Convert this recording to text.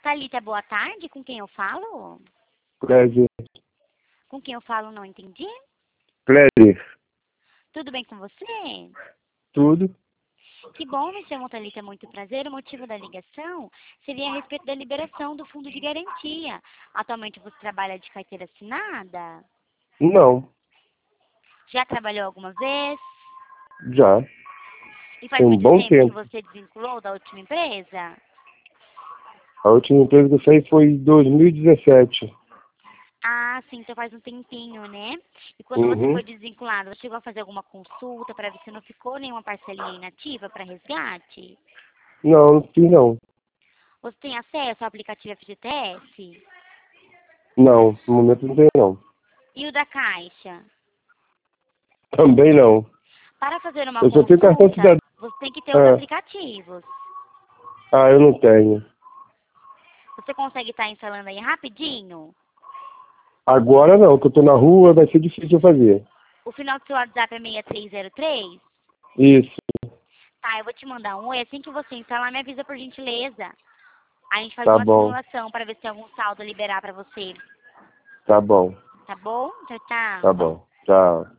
Thalita, boa tarde. Com quem eu falo? Kleber. Com quem eu falo, não entendi. Kleber. Tudo bem com você? Tudo? Que bom, me chamo Thalita, muito prazer. O motivo da ligação seria a respeito da liberação do fundo de garantia. Atualmente você trabalha de carteira assinada? Não. Já trabalhou alguma vez? Já. E faz Tem um muito bom tempo que tempo. você desvinculou da última empresa? A última empresa que eu saí foi em 2017. Ah, sim, então faz um tempinho, né? E quando você Uhum. foi desvinculado, você chegou a fazer alguma consulta para ver se não ficou nenhuma parcelinha inativa para resgate? Não, não fiz não. Você tem acesso ao aplicativo FGTS? Não, no momento não tem não. E o da Caixa? Também não. Para fazer uma Eu só tenho cartão consulta, cidadão. você tem que ter os Ah, aplicativos. eu não tenho. Você consegue estar instalando aí rapidinho? Agora não, que eu tô na rua, vai ser difícil eu fazer. O final do seu WhatsApp é 6303? Isso, Tá, eu vou te mandar um oi. Assim que você instalar, me avisa por gentileza. A gente faz tá uma bom, simulação para ver se tem algum saldo a liberar para você. tá bom, Tá bom? Tchau, tá tchau. bom. Tchau.